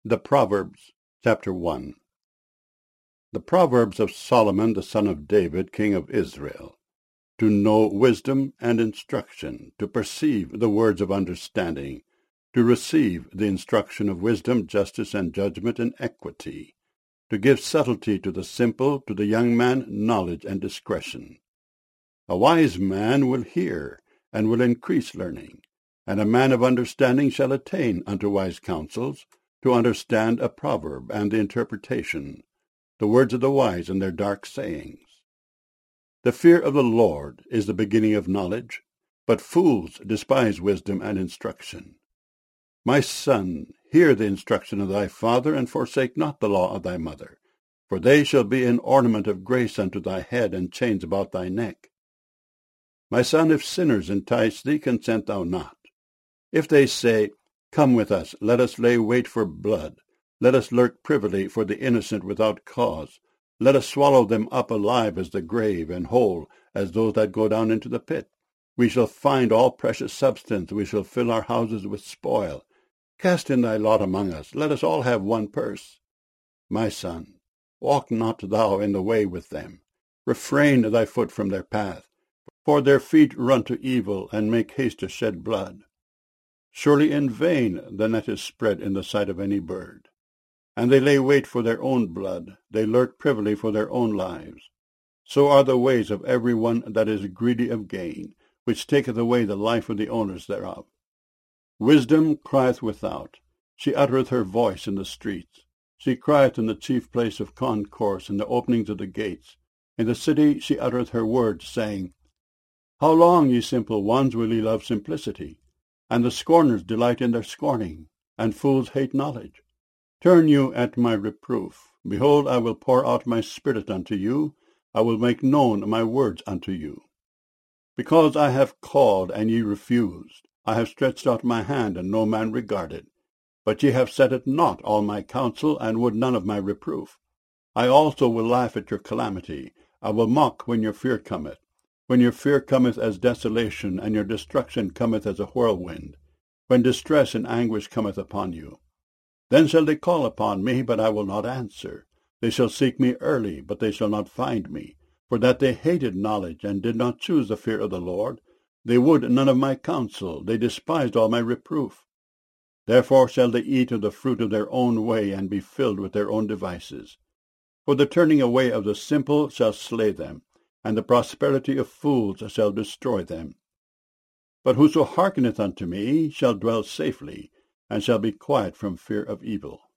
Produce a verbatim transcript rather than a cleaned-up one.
The Proverbs, chapter one. The Proverbs of Solomon the son of David, king of Israel, to know wisdom and instruction, to perceive the words of understanding, to receive the instruction of wisdom, justice, and judgment, and equity, to give subtlety to the simple, to the young man knowledge and discretion. A wise man will hear, and will increase learning, and a man of understanding shall attain unto wise counsels, to understand a proverb and the interpretation, the words of the wise and their dark sayings. The fear of the Lord is the beginning of knowledge, but fools despise wisdom and instruction. My son, hear the instruction of thy father, and forsake not the law of thy mother, for they shall be an ornament of grace unto thy head, and chains about thy neck. My son, if sinners entice thee, consent thou not. If they say, Come with us, let us lay wait for blood, let us lurk privily for the innocent without cause, let us swallow them up alive as the grave, and whole as those that go down into the pit. We shall find all precious substance, we shall fill our houses with spoil. Cast in thy lot among us, let us all have one purse. My son, walk not thou in the way with them, refrain thy foot from their path, for their feet run to evil, and make haste to shed blood. Surely in vain the net is spread in the sight of any bird, and they lay wait for their own blood, they lurk privily for their own lives. So are the ways of every one that is greedy of gain, which taketh away the life of the owners thereof. Wisdom crieth without, she uttereth her voice in the streets. She crieth in the chief place of concourse, in the openings of the gates. In the city she uttereth her words, saying, How long, ye simple ones, will ye love simplicity? And the scorners delight in their scorning, and fools hate knowledge. Turn you at my reproof. Behold, I will pour out my spirit unto you, I will make known my words unto you. Because I have called, and ye refused, I have stretched out my hand, and no man regarded. But ye have set at naught all my counsel, and would none of my reproof. I also will laugh at your calamity, I will mock when your fear cometh. When your fear cometh as desolation, and your destruction cometh as a whirlwind, when distress and anguish cometh upon you. Then shall they call upon me, but I will not answer. They shall seek me early, but they shall not find me. For that they hated knowledge, and did not choose the fear of the Lord. They would none of my counsel, they despised all my reproof. Therefore shall they eat of the fruit of their own way, and be filled with their own devices. For the turning away of the simple shall slay them, and the prosperity of fools shall destroy them. But whoso hearkeneth unto me shall dwell safely, and shall be quiet from fear of evil.